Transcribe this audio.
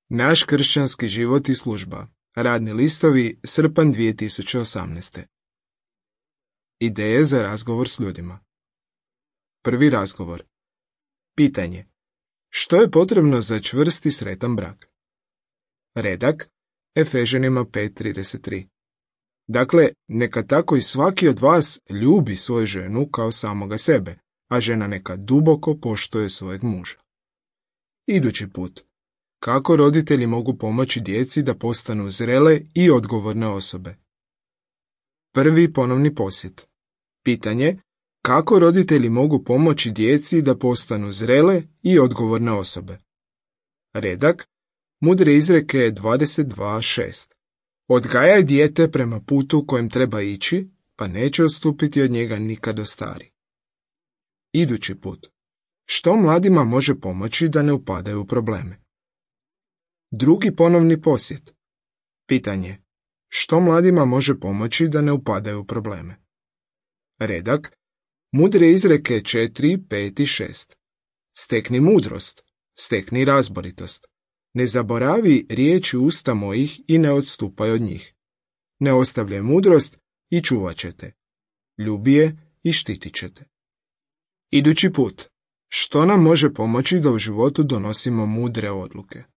Naš kršćanski život i služba. Radni listovi, srpanj 2018. Ideje za razgovor s ljudima. Prvi razgovor. Pitanje. Što je potrebno za čvrst i sretan brak? Redak, Efežanima 5:33. Dakle, neka tako i svaki od vas ljubi svoju ženu kao samoga sebe, a žena neka duboko poštuje svojeg muža. Idući put. Kako roditelji mogu pomoći djeci da postanu zrele i odgovorne osobe? Prvi ponovni posjet. Pitanje. Kako roditelji mogu pomoći djeci da postanu zrele i odgovorne osobe? Redak. Mudre izreke 22:6. Odgajaj dijete prema putu kojem treba ići, pa neće odstupiti od njega nikad do stari. Idući put. Što mladima može pomoći da ne upadaju u probleme? Drugi ponovni posjet. Pitanje. Što mladima može pomoći da ne upadaju u probleme? Redak. Mudre izreke 4, 5 i 6. Stekni mudrost, stekni razboritost. Ne zaboravi riječi usta mojih i ne odstupaj od njih. Ne ostavljaj mudrost i čuvat ćete. Ljubi je i štitit ćete. Idući put. Što nam može pomoći da u životu donosimo mudre odluke?